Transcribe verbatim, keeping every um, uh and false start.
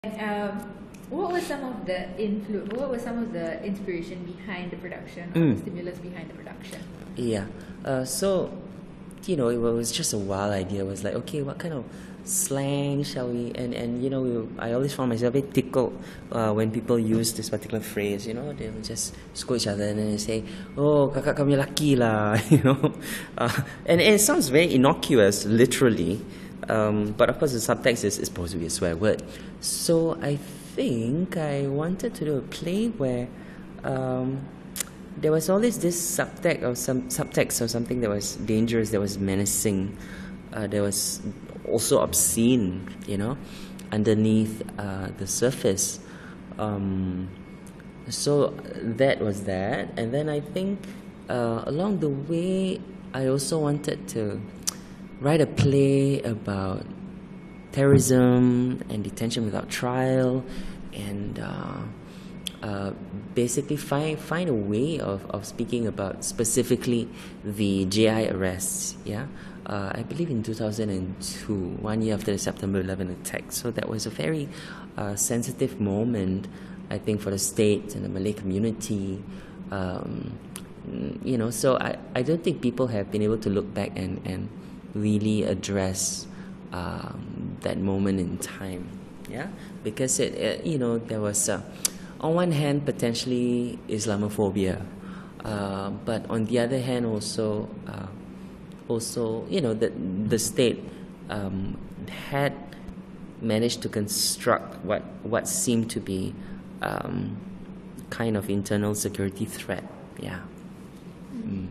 Um, what was some of the influ- What was some of the inspiration behind the production, or Mm. the stimulus behind the production? Yeah. Uh, so, you know, it was just a wild idea. It was like, okay, what kind of slang shall we? And and you know, we, I always found myself very tickled uh, when people use this particular phrase. You know, they will just scold each other and then they say, "Oh, kakak kami laki lah," you know, uh, and, and it sounds very innocuous, literally. Um, but of course, the subtext is, is supposed to be a swear word. So I think I wanted to do a play where um, there was always this subtext or some subtext or something that was dangerous, that was menacing, uh, there was also obscene, you know, underneath uh, the surface. Um, so that was that, and then I think uh, along the way, I also wanted to write a play about terrorism and detention without trial, and uh, uh, basically find find a way of, of speaking about specifically the J I arrests. Yeah, uh, I believe in two thousand two, one year after the September eleventh attack. So that was a very uh, sensitive moment, I think, for the state and the Malay community. Um, you know, so I, I don't think people have been able to look back and, and really address um, that moment in time, yeah, because it, it you know, there was uh, on one hand potentially Islamophobia, uh, but on the other hand also uh, also you know, the the state um, had managed to construct what what seemed to be um, kind of internal security threat, yeah. Mm.